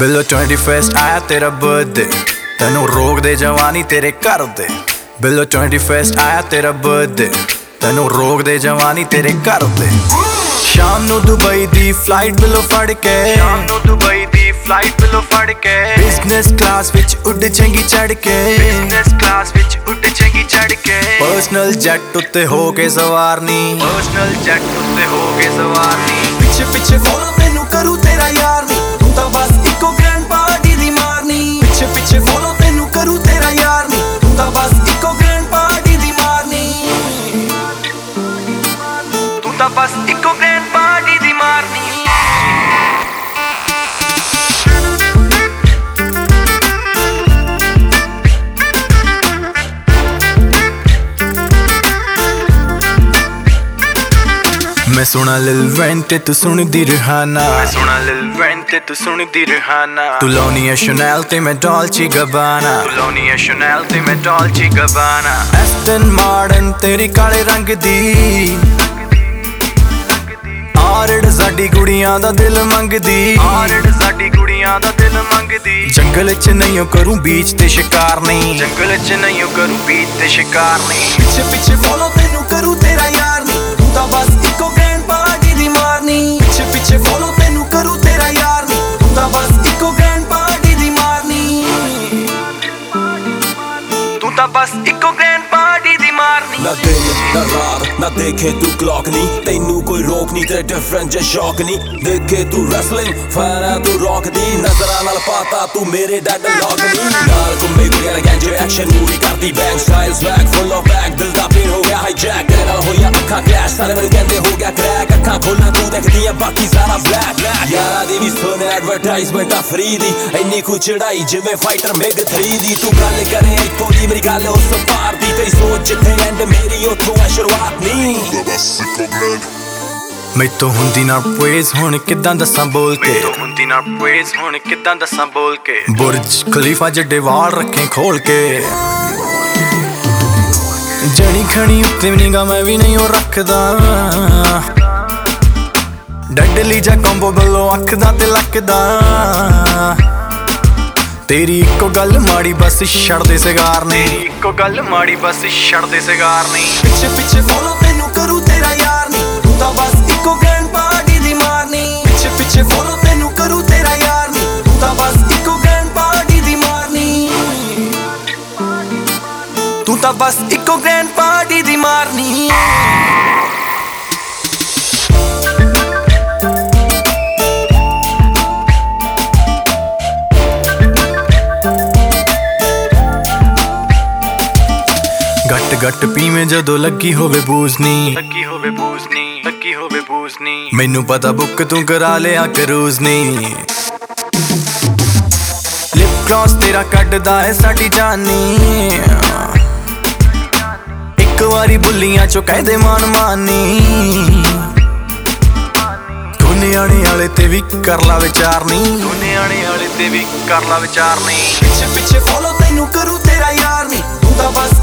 Below 21st आया तेरा birthday, तेनू रोक दे जवानी तेरे घर दे। बिलो 21st आया तेरा बर्थडे, तेनू रोक दे जवानी तेरे घर दे। शाम नू दुबई दी फ्लाइट बिलो फड़ के, शाम नू दुबई दी फ्लाइट बिलो फड़ के। बिजनेस क्लास विच उड़ जाएंगी चढ़ के, बिजनेस क्लास विच उड़ जाएंगी चढ़ के। पर्सनल जेट उत्ते हो के सवारनी, पर्सनल जेट उत्ते हो के सवारनी। पिछे पिछे फॉलो तेनू करूं तेरा यार नी, तू तां बस इको ग्रैंड पार्टी दी मारनी। पिछे पिछे फॉलो तेनू करूं तेरा यार नी, तू तां बस इको ग्रैंड पार्टी दी मारनी। तू तां बस इको ग्रैंड पार्टी दी मारनी। मैं सुना लिल वैन ते तू सुनदी रिहाना, मैं सुना लिल वैन ते तू सुनदी रिहाना। तू लाउनी है शनेल ते मैं डॉल्चे गबाना, तू लाउनी है शनेल ते मैं डॉल्चे गबाना। एस्टन मार्टिन तेरी काले रंग दी, आरड़ साडी कुड़ियां दा दिल मंगदी, आरड़ साडी कुड़ियां दा दिल मंगदी। जंगल च नहीं करूं बीच ते शिकार नहीं, जंगल च नहीं करूं बीच ते शिकार नहीं। पिछे पिछे फॉलो तेनू करूं तेरा यार नी, तू तां बस इको ग्रैंड पार्टी दी मारनी। पिछे पिछे फॉलो तेनू करूं तेरा यार नी, तू तां बस इको ग्रैंड पार्टी दी मारनी। तू तां बस इको ग्रैंड पार्टी दी मारनी। ना दिन ना रात ना देखे तू क्लॉक नी, तेनू कोई रोक नी ते डिफरेंट जे शौक नी। देखे तू रेसलिंग फैन है तू रॉक दी, नजरां नाल पाता तू मेरे डैड लॉक नी। नाल घुम्मे फिर गैंजे एक्शन मूवी करदी bang style swag full of bag. दिल दा पेन हो गया हाईजैक, तेरे नाल होया अखां क्रैश, सारे मैनू कहंदे हो गया क्रैक। अखां खोलना तू देखदी है बाकी सारा ब्लैक। यारा दी भी सुन एडवरटाइजमेंट आ फ्री दी, इन्नी कुछ चढ़ाई जिवें फाइटर मिग 3 दी। तू गल करे इत्थों दी मेरी गल उस पार दी, तेरी सोच जिथे एंड मेरी उत्थों है शुरुआत नी। मैथों हुंदी ना प्रेज हुण किदां दस्सां बोल के, मैथों हुंदी ना प्रेज हुण किदां दस्सां बोल के। बुर्ज खलीफा जड्डे वाल रखे खोल के, जनी खनी उत्ते भी निगाह मैं भी नहीं रखदा। डडली जा कॉम्बो बल्लो अखदा ते लकदा। तेरी इको गल माड़ी बस छड़ दे सिगार ने, इको गल माड़ी बस छड़ दे सिगार ने। पिछे पिछे फॉलो तेनू करूं तेरा यार नी, तू तां बस इको ग्रैंड पार्टी दी मारनी। पिछे पिछे फॉलो तेनू करूं तेरा यार नी, तू तां बस इको ग्रैंड पार्टी दी मारनी। तू तां बस इको ग्रैंड पार्टी दी मारनी। गट गट पीवें जदों लगी होवे बूजनी, लगी होवे बूजनी, लगी होवे बूजनी। मैनू पता बुक तू करा लिया क्रूजनी। लिप ग्लॉस तेरा कटदा है साडी जानी, एक वारी बुलियां चो कह दे मान मानी। दुनियाने वाले ते भी कर ला विचारनी, दुनियाने वाले ते भी कर ला विचारनी। पिछे पिछे फॉलो तेनू करूं तेरा यार नी, तू तां बस